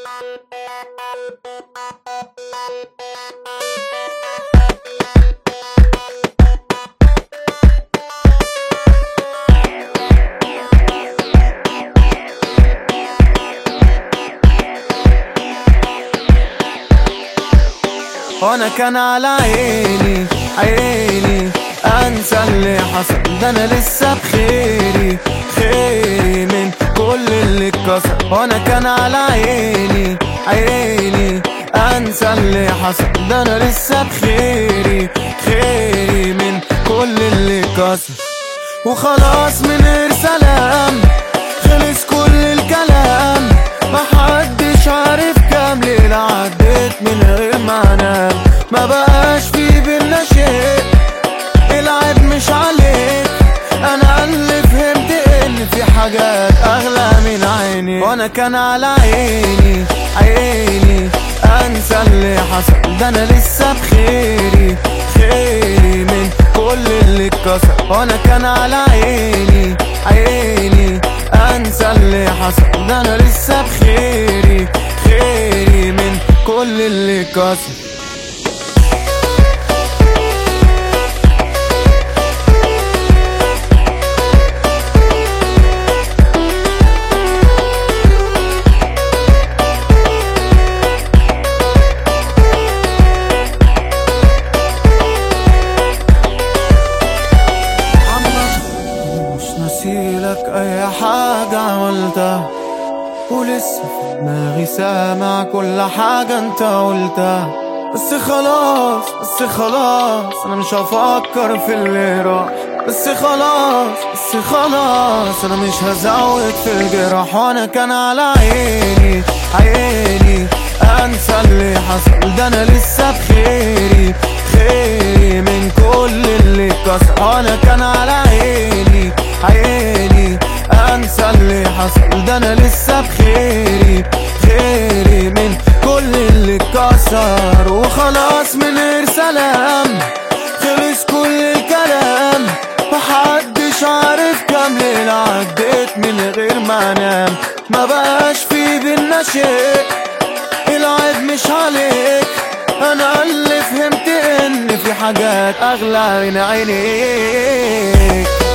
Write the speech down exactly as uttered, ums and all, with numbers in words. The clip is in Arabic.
وانا كان على عيني عيني انسى اللي حصل، ده انا لسه بخيري خيري من كل اللي اتكسر. وانا كان على عيني عيني انسى اللي حصل، ده انا لسه بخيري خيري من كل اللي اتكسر. وخلاص من غير سلام خلص كل الكلام، محدش عارف كام ليلة عدت من غير ما انام. ما بقاش في بينا شيء، العيب مش عليك، انا اللي فهمت ان في حاجات اغلى من عيني. وانا كان على عيني عيني انسى اللي حصل، ده انا لسه بخيري خيري من كل اللي اتكسر. وانا كان على عيني عيني انسى اللي حصل، ده انا لسه بخيري خيري من كل اللي اتكسر. نسيلك اي حاجة عملتها، ولسه في دماغي سامع كل حاجة انت قلتها. بس خلاص بس خلاص انا مش هفكر في اللي راح. بس خلاص بس خلاص انا مش هزود في الجراح. وانا كان على عيني عيني انسى اللي حصل، ده انا لسه بخيري خيري من كل اللي اتكسر. وانا كان على عيني عيني انسى اللي حصل، ده انا لسه بخيري خيري من كل اللي اتكسر. وخلاص من غير سلام خلص كل الكلام، محدش عارف كام ليلة عدت من غير ما انام. ما بقاش في بينا شيء، العيب مش عليك، انا اللي فهمت ان في حاجات اغلى من عينيك.